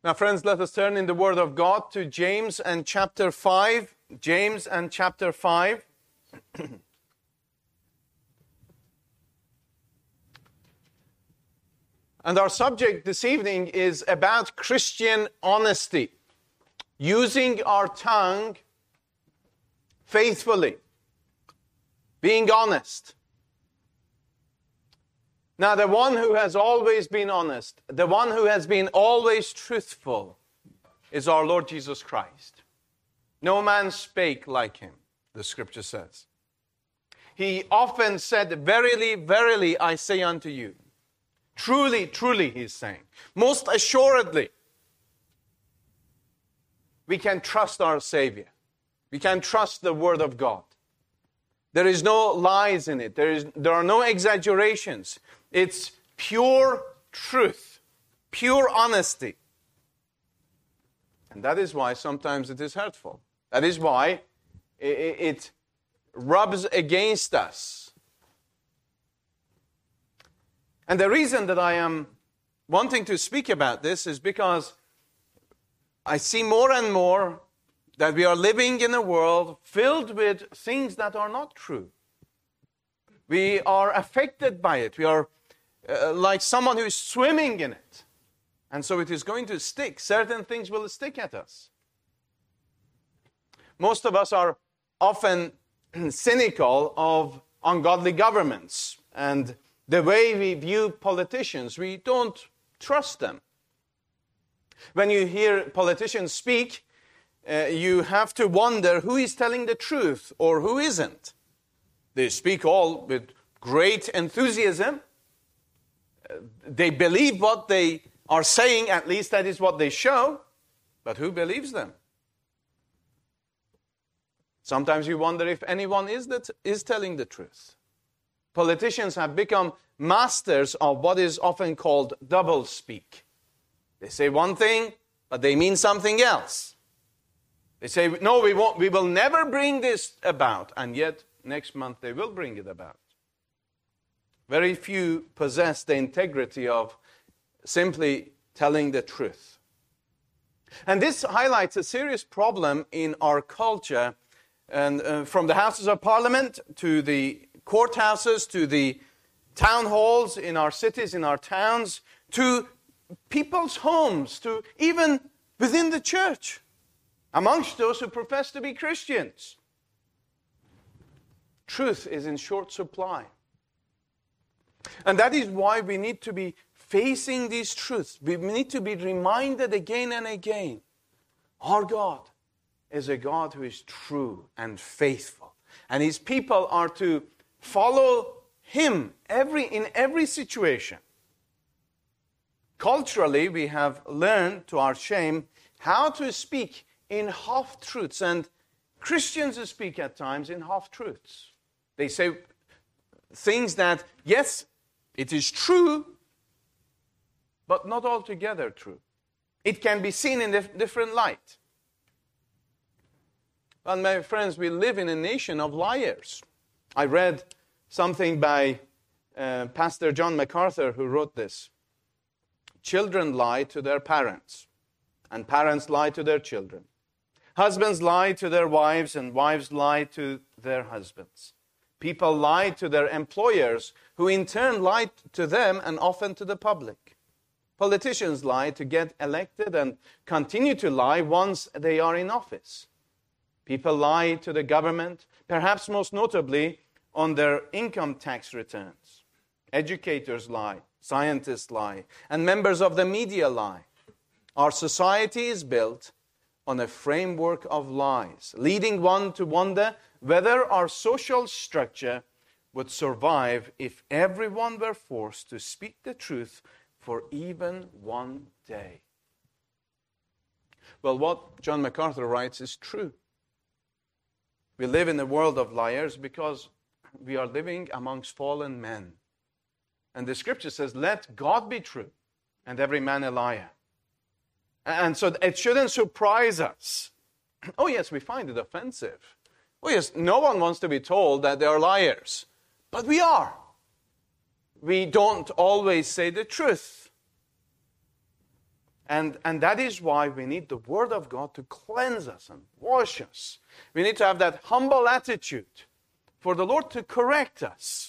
Now, friends, let us turn in the Word of God to James and chapter 5. James and chapter 5. And our subject this evening is about Christian honesty. Using our tongue faithfully. Being honest. Now, the one who has always been honest, the one who has been always truthful, is our Lord Jesus Christ. No man spake like him, the Scripture says. He often said, "Verily, verily, I say unto you." Truly, truly, he's saying. Most assuredly, we can trust our Savior. We can trust the Word of God. There is no lies in it. There are no exaggerations. It's pure truth, pure honesty. And that is why sometimes it is hurtful. That is why it rubs against us. And the reason that I am wanting to speak about this is because I see more and more that we are living in a world filled with things that are not true. We are affected by it. We are like someone who is swimming in it. And so it is going to stick. Certain things will stick at us. Most of us are often cynical of ungodly governments and the way we view politicians. We don't trust them. When you hear politicians speak, you have to wonder who is telling the truth or who isn't. They speak all with great enthusiasm. They believe what they are saying, at least that is what they show. But who believes them? Sometimes you wonder if anyone is telling the truth. Politicians have become masters of what is often called doublespeak. They say one thing, but they mean something else. They say, no, we will never bring this about. And yet, next month they will bring it about. Very few possess the integrity of simply telling the truth. And this highlights a serious problem in our culture. And from the Houses of Parliament to the courthouses, to the town halls in our cities, in our towns, to people's homes, to even within the church, amongst those who profess to be Christians. Truth is in short supply. And that is why we need to be facing these truths. We need to be reminded again and again. Our God is a God who is true and faithful. And His people are to follow Him in every situation. Culturally, we have learned, to our shame, how to speak in half-truths. And Christians speak at times in half-truths. They say things that, yes, it is true, but not altogether true. It can be seen in a different light. Well, my friends, we live in a nation of liars. I read something by Pastor John MacArthur, who wrote this. Children lie to their parents, and parents lie to their children. Husbands lie to their wives, and wives lie to their husbands. People lie to their employers, who in turn lie to them and often to the public. Politicians lie to get elected and continue to lie once they are in office. People lie to the government, perhaps most notably on their income tax returns. Educators lie, scientists lie, and members of the media lie. Our society is built on a framework of lies, leading one to wonder whether our social structure would survive if everyone were forced to speak the truth for even one day. Well, what John MacArthur writes is true. We live in a world of liars because we are living amongst fallen men. And the Scripture says, let God be true and every man a liar. And so it shouldn't surprise us. Oh yes, we find it offensive. Oh yes, no one wants to be told that they are liars. But we are. We don't always say the truth. And that is why we need the Word of God to cleanse us and wash us. We need to have that humble attitude for the Lord to correct us.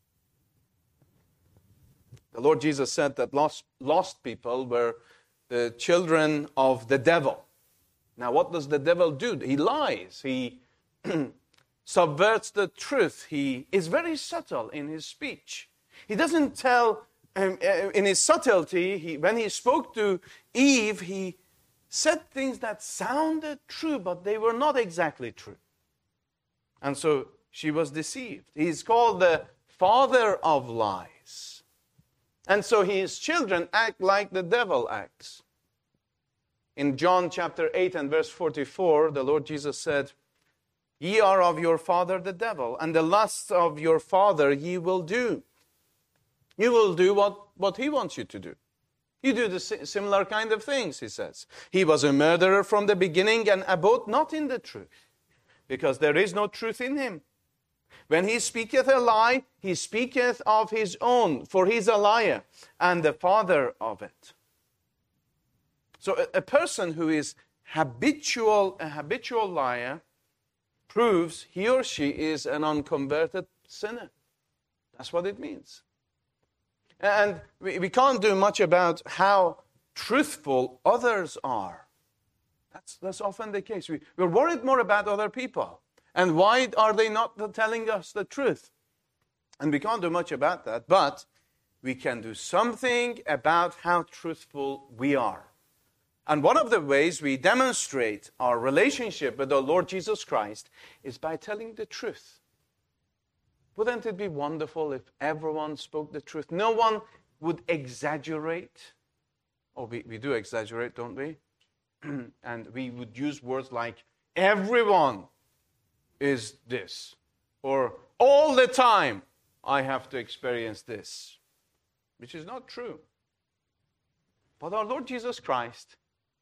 The Lord Jesus said that lost people were the children of the devil. Now, what does the devil do? He lies. He subverts the truth. He is very subtle in his speech. He doesn't tell, in his subtlety, when he spoke to Eve, he said things that sounded true, but they were not exactly true. And so she was deceived. He's called the father of lies. And so his children act like the devil acts. In John chapter 8 and verse 44, the Lord Jesus said, "Ye are of your father the devil, and the lusts of your father ye will do." You will do what he wants you to do. You do the similar kind of things, he says. He was a murderer from the beginning and abode not in the truth, because there is no truth in him. When he speaketh a lie, he speaketh of his own, for he is a liar and the father of it. So a person who is a habitual liar proves he or she is an unconverted sinner. That's what it means. And we can't do much about how truthful others are. That's often the case. We're worried more about other people. And why are they not telling us the truth? And we can't do much about that, but we can do something about how truthful we are. And one of the ways we demonstrate our relationship with the Lord Jesus Christ is by telling the truth. Wouldn't it be wonderful if everyone spoke the truth? No one would exaggerate. Oh, we do exaggerate, don't we? And we would use words like, everyone is this. Or, all the time I have to experience this. Which is not true. But our Lord Jesus Christ,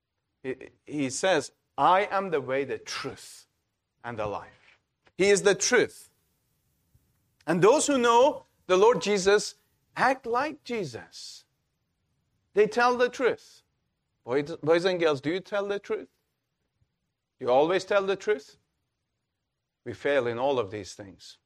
He says, I am the way, the truth, and the life. He is the truth. And those who know the Lord Jesus act like Jesus. They tell the truth. Boys and girls, do you tell the truth? Do you always tell the truth? We fail in all of these things.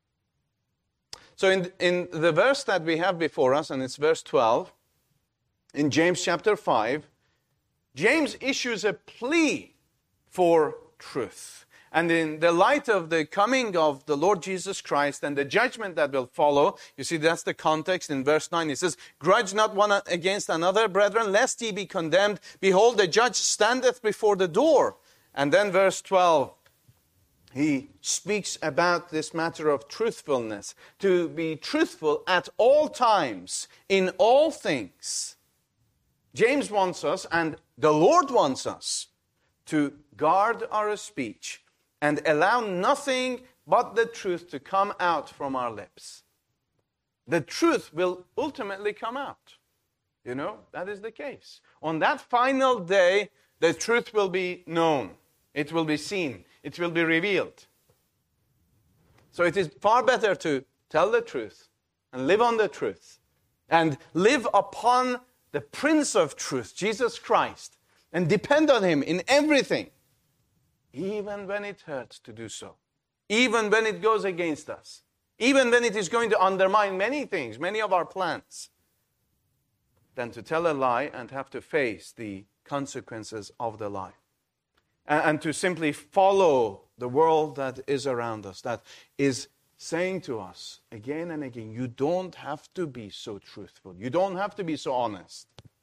So in the verse that we have before us, and it's verse 12, in James chapter 5, James issues a plea for truth. And in the light of the coming of the Lord Jesus Christ and the judgment that will follow, you see that's the context in verse 9. It says, "Grudge not one against another, brethren, lest ye be condemned. Behold, the judge standeth before the door." And then verse 12, he speaks about this matter of truthfulness. To be truthful at all times, in all things. James wants us, and the Lord wants us, to guard our speech and allow nothing but the truth to come out from our lips. The truth will ultimately come out. You know, that is the case. On that final day, the truth will be known. It will be seen. It will be revealed. So it is far better to tell the truth and live on the truth and live upon the Prince of Truth, Jesus Christ, and depend on Him in everything, even when it hurts to do so, even when it goes against us, even when it is going to undermine many things, many of our plans, than to tell a lie and have to face the consequences of the lie. And to simply follow the world that is around us, that is saying to us again and again, you don't have to be so truthful. You don't have to be so honest.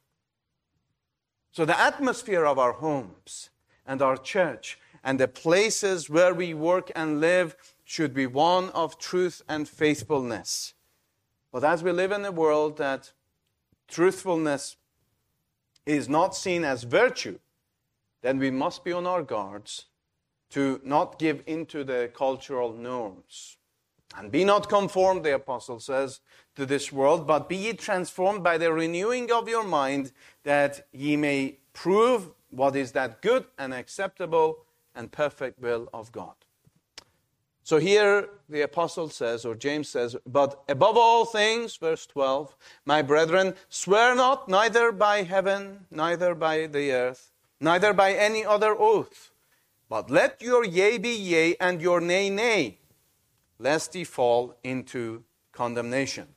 So the atmosphere of our homes and our church and the places where we work and live should be one of truth and faithfulness. But as we live in a world that truthfulness is not seen as virtue, then we must be on our guards to not give into the cultural norms. And be not conformed, the apostle says, to this world, but be ye transformed by the renewing of your mind, that ye may prove what is that good and acceptable and perfect will of God. So here the apostle says, or James says, but above all things, verse 12, my brethren, swear not, neither by heaven, neither by the earth, neither by any other oath, but let your yea be yea, and your nay, nay, lest ye fall into condemnation.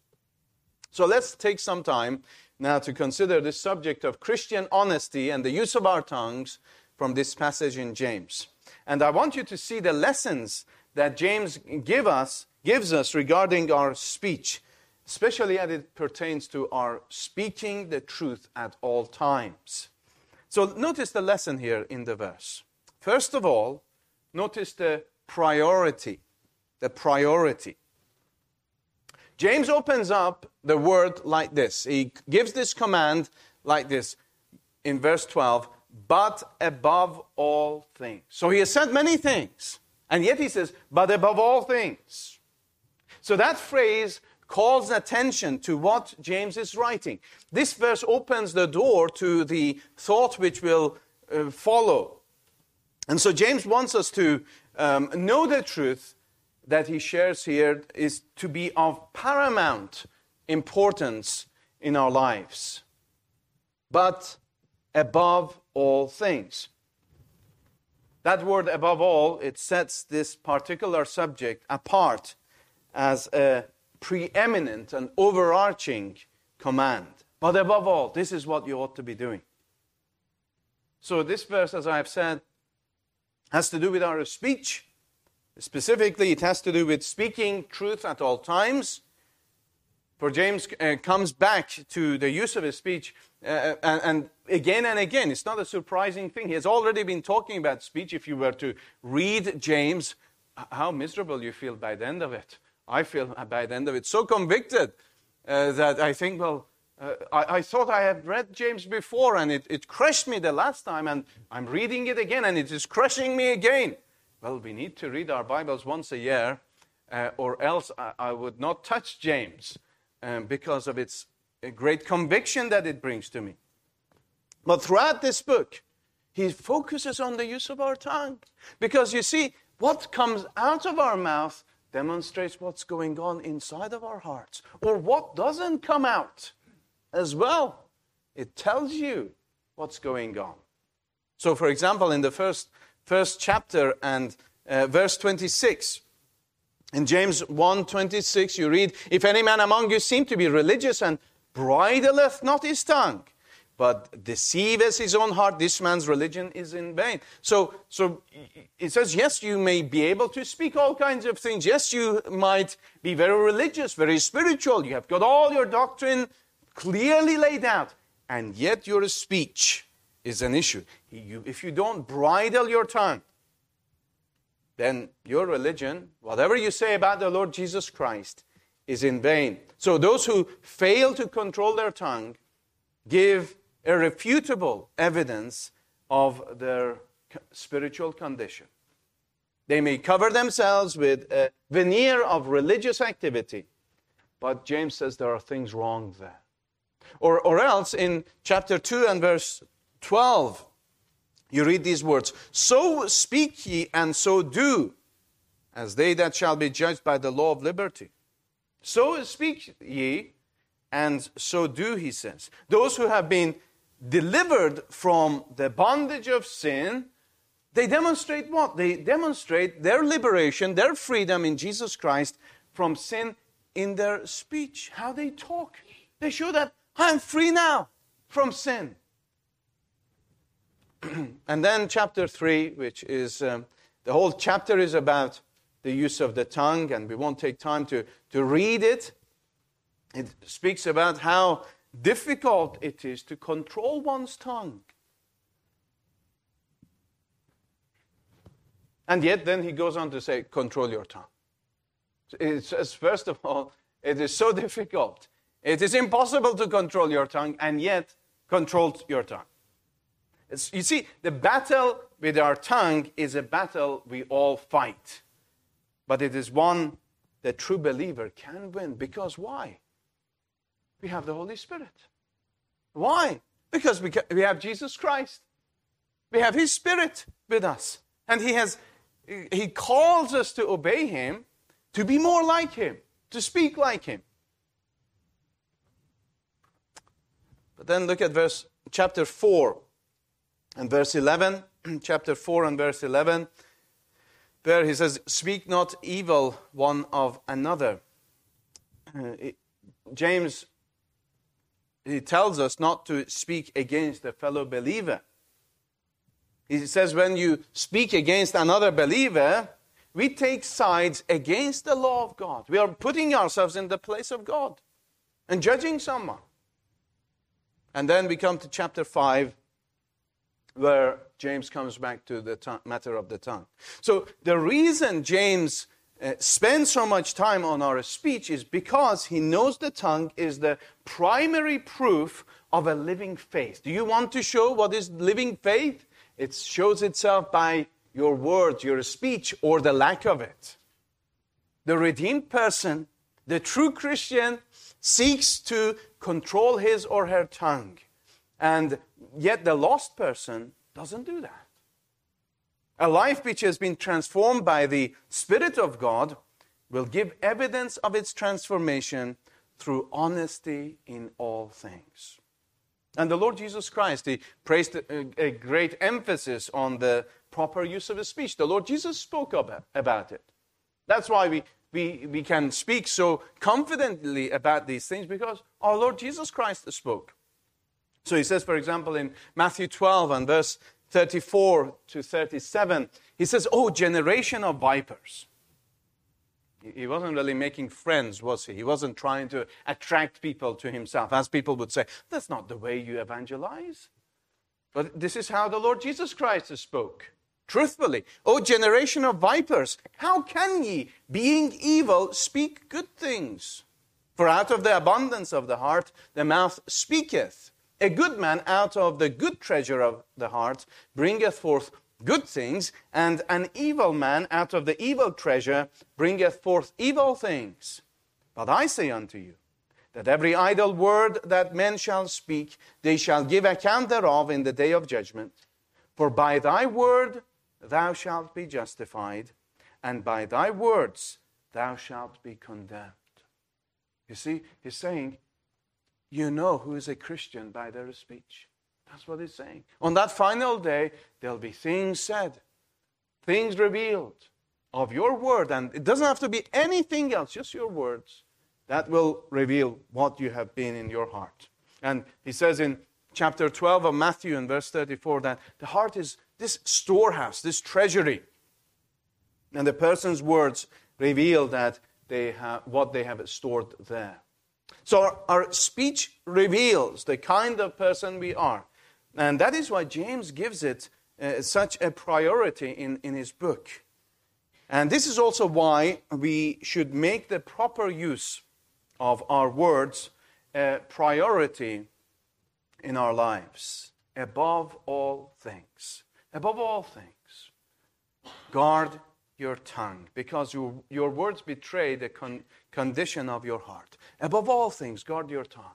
So let's take some time now to consider this subject of Christian honesty and the use of our tongues from this passage in James. And I want you to see the lessons that James gives us regarding our speech, especially as it pertains to our speaking the truth at all times. So notice the lesson here in the verse. First of all, notice the priority. The priority. James opens up the word like this. He gives this command like this in verse 12, but above all things. So he has said many things, and yet he says, but above all things. So that phrase calls attention to what James is writing. This verse opens the door to the thought which will follow. And so James wants us to know the truth that he shares here is to be of paramount importance in our lives. But above all things. That word above all, it sets this particular subject apart as a preeminent and overarching command. But above all, this is what you ought to be doing. So this verse, as I have said, has to do with our speech. Specifically, it has to do with speaking truth at all times. For James comes back to the use of his speech and again and again. It's not a surprising thing. He has already been talking about speech. If you were to read James, how miserable you feel by the end of it. I feel by the end of it so convicted that I think, I thought I had read James before and it crushed me the last time, and I'm reading it again and it is crushing me again. Well, we need to read our Bibles once a year, or else I would not touch James because of its great conviction that it brings to me. But throughout this book, he focuses on the use of our tongue. Because you see, what comes out of our mouth demonstrates what's going on inside of our hearts. Or what doesn't come out as well. It tells you what's going on. So, for example, in the first chapter and verse 26. In James 1:26 you read, if any man among you seem to be religious and bridleth not his tongue, but deceiveth his own heart, this man's religion is in vain. So it says, yes, you may be able to speak all kinds of things. Yes, you might be very religious, very spiritual. You have got all your doctrine clearly laid out. And yet your speech is an issue. If you don't bridle your tongue, then your religion, whatever you say about the Lord Jesus Christ, is in vain. So those who fail to control their tongue give irrefutable evidence of their spiritual condition. They may cover themselves with a veneer of religious activity, but James says there are things wrong there. Or else in chapter 2 and verse 12, you read these words, so speak ye and so do, as they that shall be judged by the law of liberty. So speak ye and so do, he says. Those who have been delivered from the bondage of sin, they demonstrate what? They demonstrate their liberation, their freedom in Jesus Christ from sin in their speech, how they talk. They show that I'm free now from sin. And then chapter 3, which is, the whole chapter is about the use of the tongue, and we won't take time to read it. It speaks about how difficult it is to control one's tongue. And yet then he goes on to say, control your tongue. It says, first of all, it is so difficult. It is impossible to control your tongue, and yet control your tongue. You see, the battle with our tongue is a battle we all fight. But it is one that true believer can win. Because why? We have the Holy Spirit. Why? Because we have Jesus Christ. We have His Spirit with us. And He has He calls us to obey Him, to be more like Him, to speak like Him. But then look at chapter 4 and verse 11. Chapter 4 and verse 11. There he says, speak not evil one of another. James, he tells us not to speak against a fellow believer. He says when you speak against another believer, we take sides against the law of God. We are putting ourselves in the place of God and judging someone. And then we come to chapter 5, where James comes back to the matter of the tongue. So the reason James spends so much time on our speech is because he knows the tongue is the primary proof of a living faith. Do you want to show what is living faith? It shows itself by your words, your speech, or the lack of it. The redeemed person, the true Christian, seeks to control his or her tongue. And yet the lost person doesn't do that. A life which has been transformed by the Spirit of God will give evidence of its transformation through honesty in all things. And the Lord Jesus Christ, He placed a great emphasis on the proper use of His speech. The Lord Jesus spoke about it. That's why we can speak so confidently about these things, because our Lord Jesus Christ spoke. So He says, for example, in Matthew 12 and verse 34 to 37, He says, "Oh, generation of vipers." He wasn't really making friends, was He? He wasn't trying to attract people to Himself. As people would say, that's not the way you evangelize. But this is how the Lord Jesus Christ spoke. Truthfully, "O generation of vipers, how can ye, being evil, speak good things? For out of the abundance of the heart the mouth speaketh. A good man out of the good treasure of the heart bringeth forth good things, and an evil man out of the evil treasure bringeth forth evil things. But I say unto you, that every idle word that men shall speak, they shall give account thereof in the day of judgment. For by thy word thou shalt be justified, and by thy words thou shalt be condemned." You see, He's saying, you know who is a Christian by their speech. That's what He's saying. On that final day, there'll be things said, things revealed of your word. And it doesn't have to be anything else, just your words. That will reveal what you have been in your heart. And He says in chapter 12 of Matthew in verse 34 that the heart is this storehouse, this treasury. And the person's words reveal that they have what they have stored there. So our speech reveals the kind of person we are. And that is why James gives it such a priority in his book. And this is also why we should make the proper use of our words a priority in our lives. Above all things. Above all things. Guard your tongue, because your words betray the condition of your heart. Above all things, guard your tongue.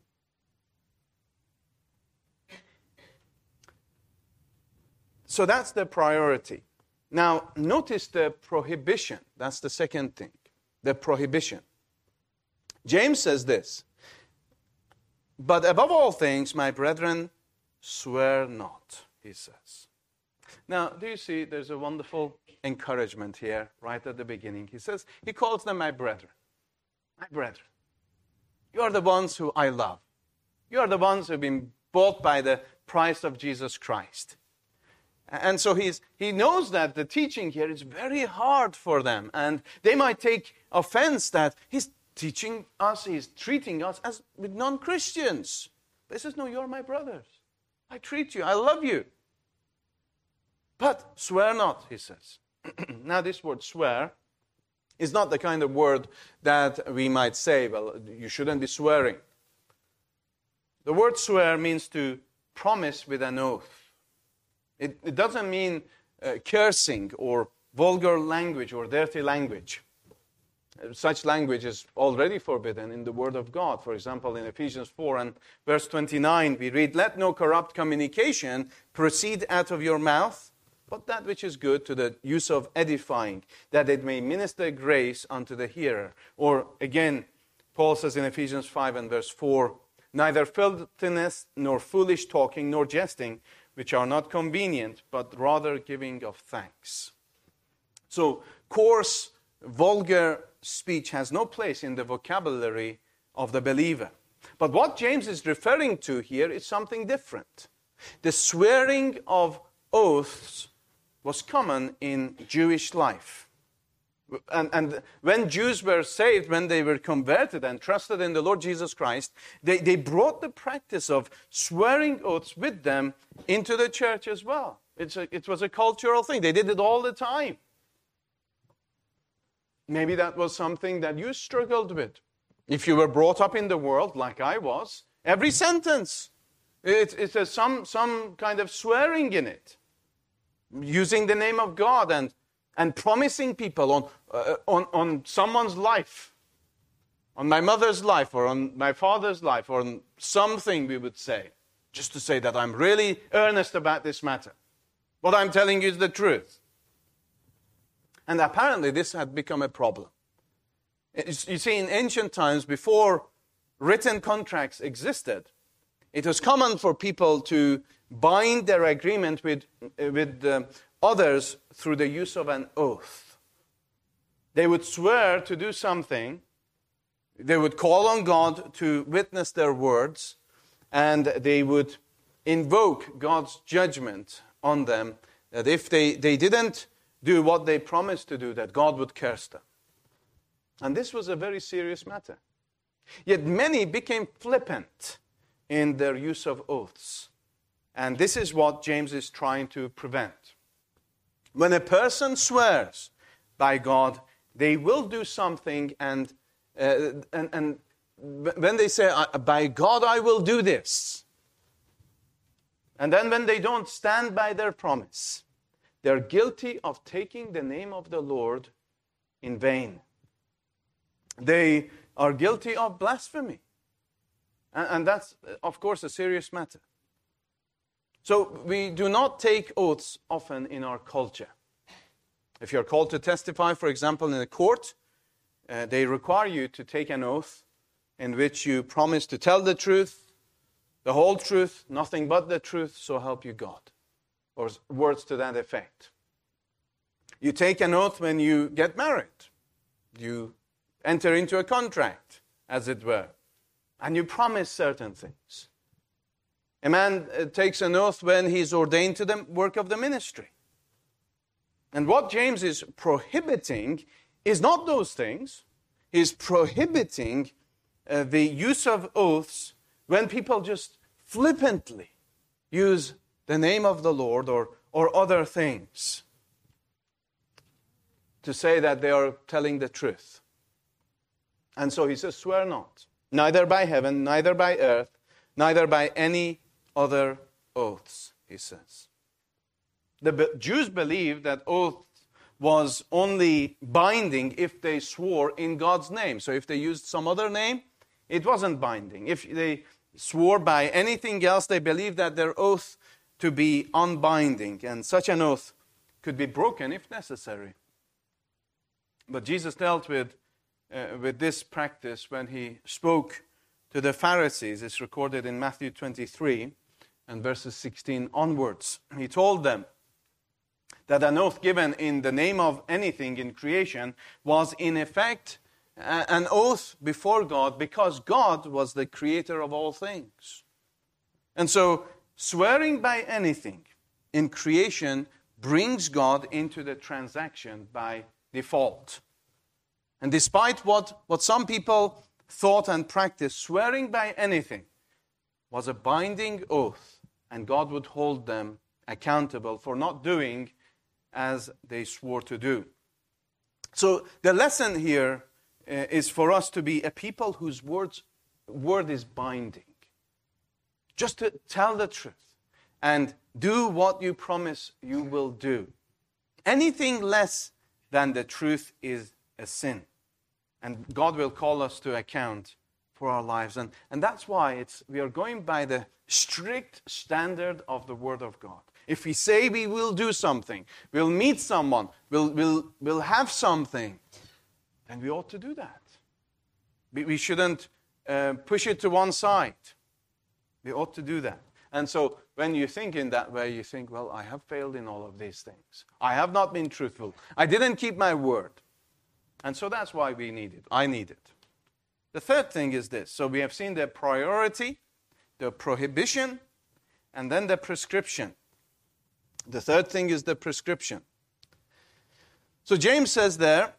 So that's the priority. Now, notice the prohibition. That's the second thing. The prohibition. James says this, "But above all things, my brethren, swear not," he says. Now, do you see there's a wonderful encouragement here right at the beginning. He says, he calls them my brethren. My brethren. You are the ones who I love. You are the ones who have been bought by the price of Jesus Christ. And so he knows that the teaching here is very hard for them. And they might take offense that he's teaching us, he's treating us as with non-Christians. But he says, no, you're my brothers. I treat you, I love you. But swear not, he says. Now this word swear is not the kind of word that we might say, well, you shouldn't be swearing. The word swear means to promise with an oath. It doesn't mean cursing or vulgar language or dirty language. Such language is already forbidden in the Word of God. For example, in Ephesians 4 and verse 29, we read, "Let no corrupt communication proceed out of your mouth, but that which is good to the use of edifying, that it may minister grace unto the hearer. Or again, Paul says in Ephesians 5 and verse 4, neither filthiness, nor foolish talking, nor jesting, which are not convenient, but rather giving of thanks. So, coarse, vulgar speech has no place in the vocabulary of the believer. But what James is referring to here is something different. The swearing of oaths was common in Jewish life. And when Jews were saved, when they were converted and trusted in the Lord Jesus Christ, they brought the practice of swearing oaths with them into the church as well. It was a cultural thing. They did it all the time. Maybe that was something that you struggled with. If you were brought up in the world like I was, every sentence, it has some kind of swearing in it. Using the name of God and promising people on someone's life, on my mother's life or on my father's life or on something we would say, just to say that I'm really earnest about this matter. What I'm telling you is the truth. And apparently this had become a problem. You see, in ancient times, before written contracts existed, it was common for people to bind their agreement with others through the use of an oath. They would swear to do something. They would call on God to witness their words, and they would invoke God's judgment on them, that if they didn't do what they promised to do, that God would curse them. And this was a very serious matter. Yet many became flippant in their use of oaths. And this is what James is trying to prevent. When a person swears by God, they will do something, and when they say, by God I will do this, and then when they don't stand by their promise, they're guilty of taking the name of the Lord in vain. They are guilty of blasphemy. And that's, of course, a serious matter. So we do not take oaths often in our culture. If you're called to testify, for example, in a court, they require you to take an oath in which you promise to tell the truth, the whole truth, nothing but the truth, so help you God. Or words to that effect. You take an oath when you get married. You enter into a contract, as it were, and you promise certain things. A man takes an oath when he's ordained to the work of the ministry. And what James is prohibiting is not those things. He's prohibiting the use of oaths when people just flippantly use the name of the Lord or other things to say that they are telling the truth. And so he says, swear not, neither by heaven, neither by earth, neither by any other oaths, he says. The Jews believed that oath was only binding if they swore in God's name. So if they used some other name, it wasn't binding. If they swore by anything else, they believed that their oath to be unbinding, and such an oath could be broken if necessary. But Jesus dealt with this practice when he spoke to the Pharisees. It's recorded in Matthew 23 and verses 16 onwards. He told them that an oath given in the name of anything in creation was in effect an oath before God, because God was the creator of all things. And so swearing by anything in creation brings God into the transaction by default. And despite what some people thought and practiced, swearing by anything was a binding oath, and God would hold them accountable for not doing as they swore to do. So the lesson here is for us to be a people whose word is binding. Just to tell the truth and do what you promise you will do. Anything less than the truth is a sin. And God will call us to account for our lives. And that's why we are going by the strict standard of the Word of God. If we say we will do something, we'll meet someone, we'll have something, then we ought to do that. We shouldn't push it to one side. We ought to do that. And so when you think in that way, you think, well, I have failed in all of these things. I have not been truthful. I didn't keep my word. And so that's why we need it. I need it. The third thing is this. So we have seen the priority, the prohibition, and then the prescription. The third thing is the prescription. So James says there,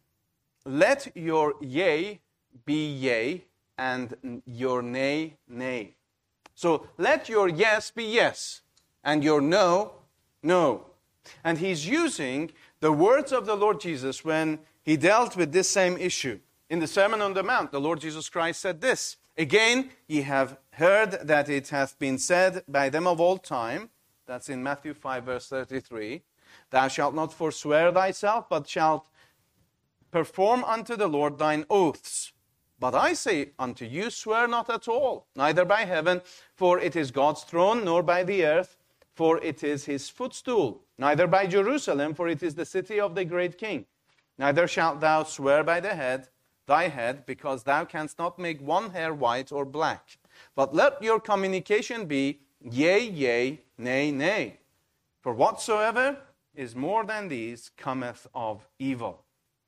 let your yea be yea, and your nay, nay. So let your yes be yes, and your no, no. And he's using the words of the Lord Jesus when he dealt with this same issue. In the Sermon on the Mount, the Lord Jesus Christ said this, again, ye have heard that it hath been said by them of old time, that's in Matthew 5, verse 33, thou shalt not forswear thyself, but shalt perform unto the Lord thine oaths. But I say unto you, swear not at all, neither by heaven, for it is God's throne, nor by the earth, for it is his footstool, neither by Jerusalem, for it is the city of the great king. Neither shalt thou swear by thy head, because thou canst not make one hair white or black. But let your communication be, yea, yea, nay, nay. For whatsoever is more than these cometh of evil.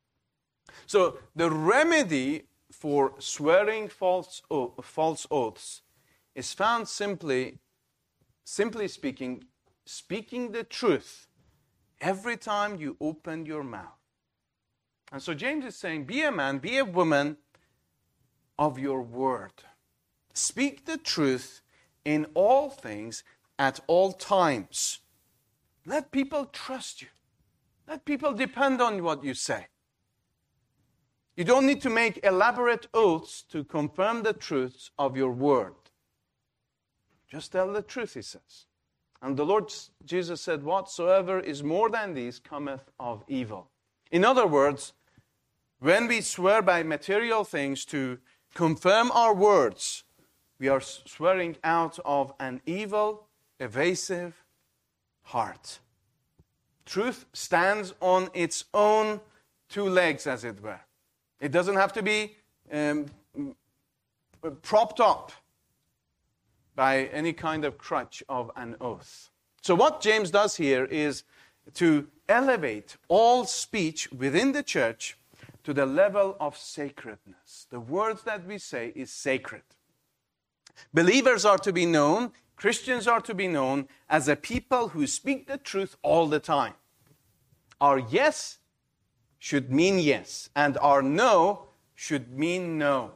So the remedy for swearing false oaths is found simply speaking the truth every time you open your mouth. And so James is saying, be a man, be a woman of your word. Speak the truth in all things at all times. Let people trust you. Let people depend on what you say. You don't need to make elaborate oaths to confirm the truths of your word. Just tell the truth, he says. And the Lord Jesus said, whatsoever is more than these cometh of evil. In other words, when we swear by material things to confirm our words, we are swearing out of an evil, evasive heart. Truth stands on its own two legs, as it were. It doesn't have to be propped up by any kind of crutch of an oath. So what James does here is to elevate all speech within the church to the level of sacredness. The words that we say is sacred. Believers are to be known, Christians are to be known as a people who speak the truth all the time. Our yes should mean yes, and our no should mean no.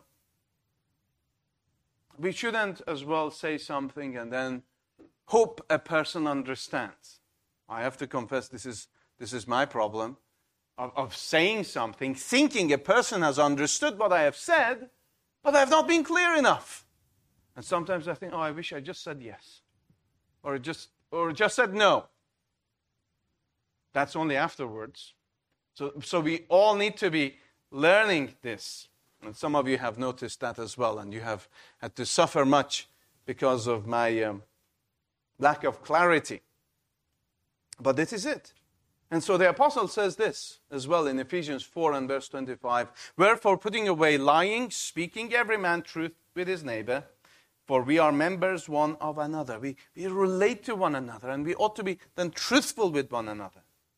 We shouldn't as well say something and then hope a person understands. I have to confess this is my problem of saying something, thinking a person has understood what I have said, but I have not been clear enough. And sometimes I think, I wish I just said yes. Or just said no. That's only afterwards. So we all need to be learning this. And some of you have noticed that as well, and you have had to suffer much because of my lack of clarity. But this is it. And so the apostle says this as well in Ephesians 4 and verse 25. Wherefore, putting away lying, speaking every man truth with his neighbor, for we are members one of another. We relate to one another, and we ought to be then truthful with one another.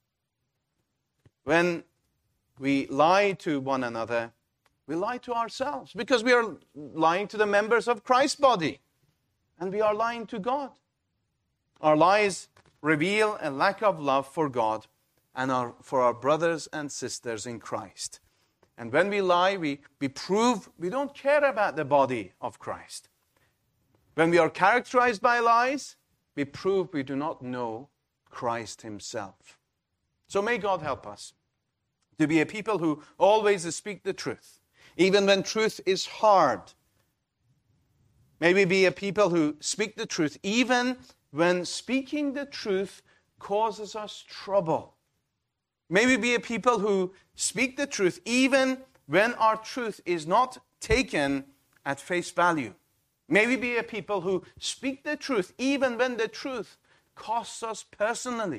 When we lie to one another, we lie to ourselves, because we are lying to the members of Christ's body, and we are lying to God. Our lies reveal a lack of love for God and for our brothers and sisters in Christ. And when we lie, we prove we don't care about the body of Christ. When we are characterized by lies, we prove we do not know Christ himself. So may God help us to be a people who always speak the truth, even when truth is hard. May we be a people who speak the truth, even when speaking the truth causes us trouble. May we be a people who speak the truth, even when our truth is not taken at face value. May we be a people who speak the truth, even when the truth costs us personally.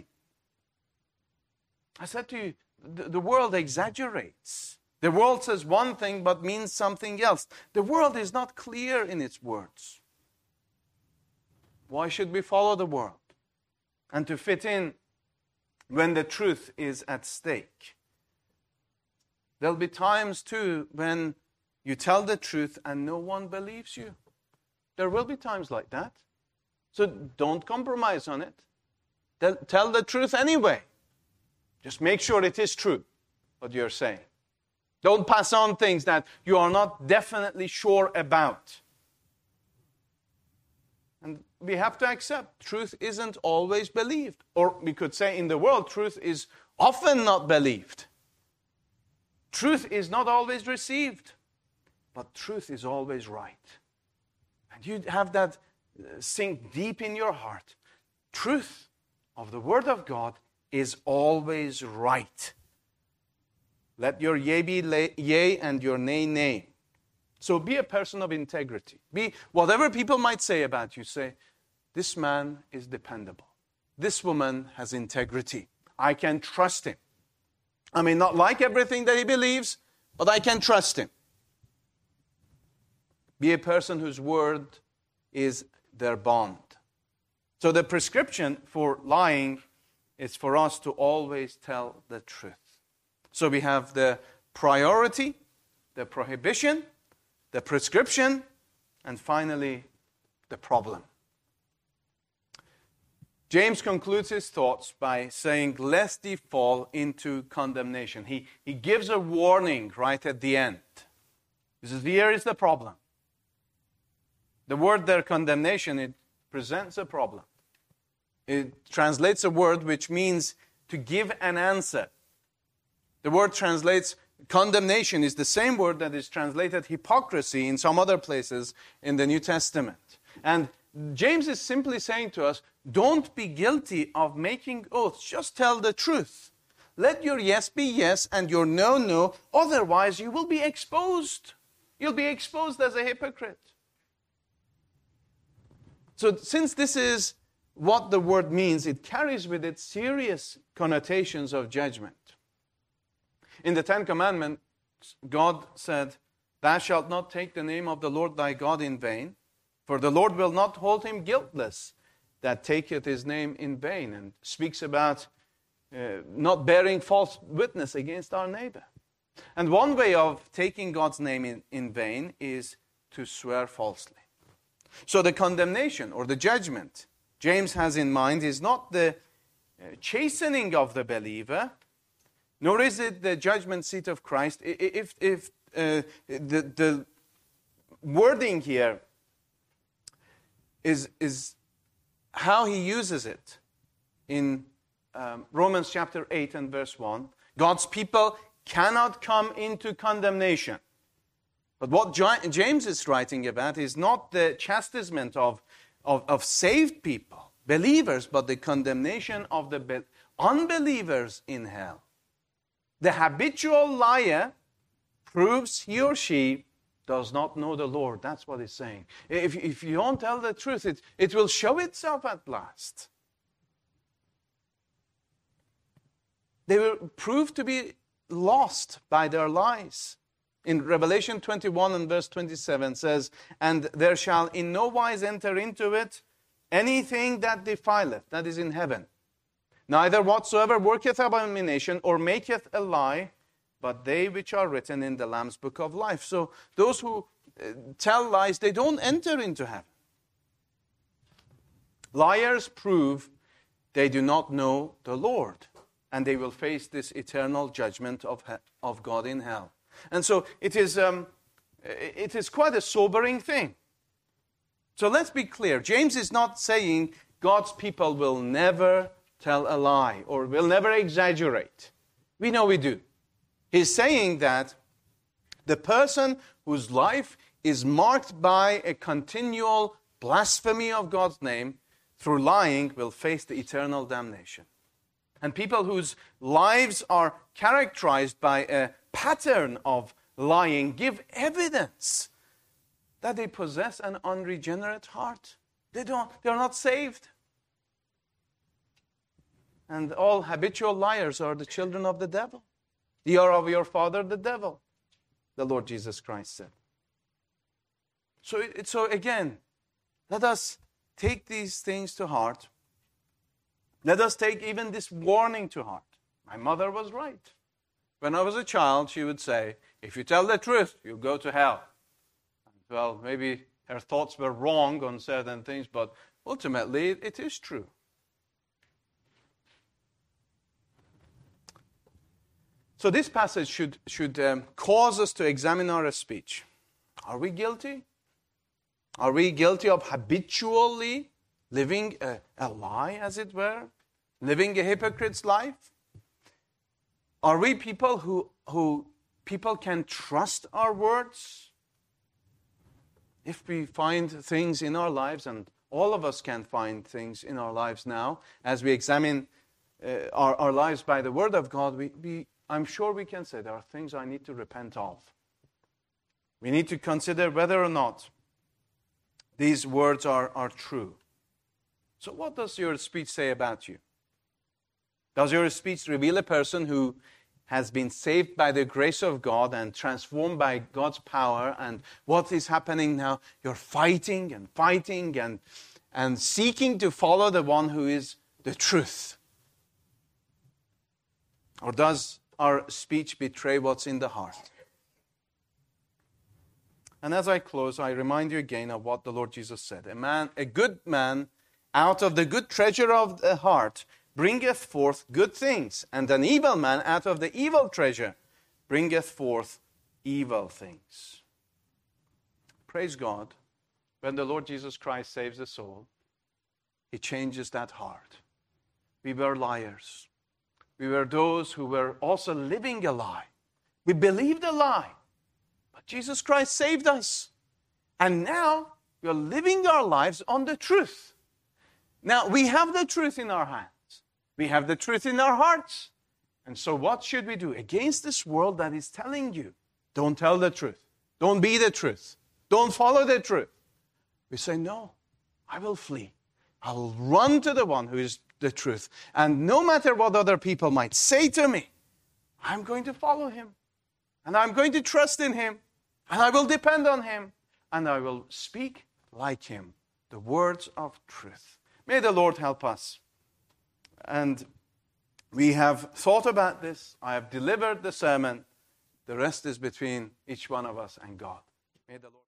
I said to you, the world exaggerates. The world says one thing but means something else. The world is not clear in its words. Why should we follow the world? And to fit in when the truth is at stake. There'll be times too when you tell the truth and no one believes you. There will be times like that. So don't compromise on it. Tell the truth anyway. Just make sure it is true, what you're saying. Don't pass on things that you are not definitely sure about. And we have to accept truth isn't always believed. Or we could say in the world, truth is often not believed. Truth is not always received. But truth is always right. And you have that sink deep in your heart. Truth of the Word of God is always right. Let your yea be yea and your nay, nay. So be a person of integrity. Be whatever people might say about you, say, this man is dependable. This woman has integrity. I can trust him. I may not like everything that he believes, but I can trust him. Be a person whose word is their bond. So the prescription for lying is for us to always tell the truth. So we have the priority, the prohibition, the prescription, and finally, the problem. James concludes his thoughts by saying, lest ye fall into condemnation. He gives a warning right at the end. He says, here is the problem. The word there, condemnation, it presents a problem. It translates a word which means to give an answer. The word translates, condemnation is the same word that is translated hypocrisy in some other places in the New Testament. And James is simply saying to us, don't be guilty of making oaths. Just tell the truth. Let your yes be yes and your no, no. Otherwise, you will be exposed. You'll be exposed as a hypocrite. So since this is what the word means, it carries with it serious connotations of judgment. In the Ten Commandments, God said, thou shalt not take the name of the Lord thy God in vain, for the Lord will not hold him guiltless that taketh his name in vain, and speaks about not bearing false witness against our neighbor. And one way of taking God's name in vain is to swear falsely. So the condemnation or the judgment James has in mind is not the chastening of the believer, nor is it the judgment seat of Christ. If the wording here is how he uses it in Romans chapter 8 and verse 1. God's people cannot come into condemnation. But what James is writing about is not the chastisement of saved people, believers, but the condemnation of the unbelievers in hell. The habitual liar proves he or she does not know the Lord. That's what he's saying. If you don't tell the truth, it will show itself at last. They will prove to be lost by their lies. In Revelation 21 and verse 27 says, and there shall in no wise enter into it anything that defileth, that is in heaven. Neither whatsoever worketh abomination or maketh a lie, but they which are written in the Lamb's book of life. So those who tell lies, they don't enter into heaven. Liars prove they do not know the Lord, and they will face this eternal judgment of God in hell. And so it is quite a sobering thing. So let's be clear. James is not saying God's people will never tell a lie or will never exaggerate. We know we do. He's saying that the person whose life is marked by a continual blasphemy of God's name through lying will face the eternal damnation. And people whose lives are characterized by a pattern of lying give evidence that they possess an unregenerate heart. They're not saved. And all habitual liars are the children of the devil. Ye are of your father the devil, the Lord Jesus Christ said. So again, let us take these things to heart. Let us take even this warning to heart. My mother was right. When I was a child, she would say, if you tell the truth, you'll go to hell. Well, maybe her thoughts were wrong on certain things, but ultimately it is true. So this passage should cause us to examine our speech. Are we guilty? Are we guilty of habitually living a lie, as it were? Living a hypocrite's life? Are we people who people can trust our words? If we find things in our lives, and all of us can find things in our lives now, as we examine our lives by the Word of God, I'm sure we can say there are things I need to repent of. We need to consider whether or not these words are true. So what does your speech say about you? Does your speech reveal a person who has been saved by the grace of God and transformed by God's power, and what is happening now? You're fighting and seeking to follow the one who is the truth. Or does our speech betray what's in the heart? And as I close, I remind you again of what the Lord Jesus said. A good man out of the good treasure of the heart bringeth forth good things, and an evil man out of the evil treasure bringeth forth evil things. Praise God. When the Lord Jesus Christ saves a soul, He changes that heart. We were liars. We were those who were also living a lie. We believed a lie. But Jesus Christ saved us. And now we are living our lives on the truth. Now we have the truth in our hands. We have the truth in our hearts. And so what should we do? Against this world that is telling you, don't tell the truth. Don't be the truth. Don't follow the truth. We say, no, I will flee. I will run to the one who is the truth. And no matter what other people might say to me, I'm going to follow Him. And I'm going to trust in Him. And I will depend on Him. And I will speak like Him, the words of truth. May the Lord help us. And we have thought about this. I have delivered the sermon. The rest is between each one of us and God. May the Lord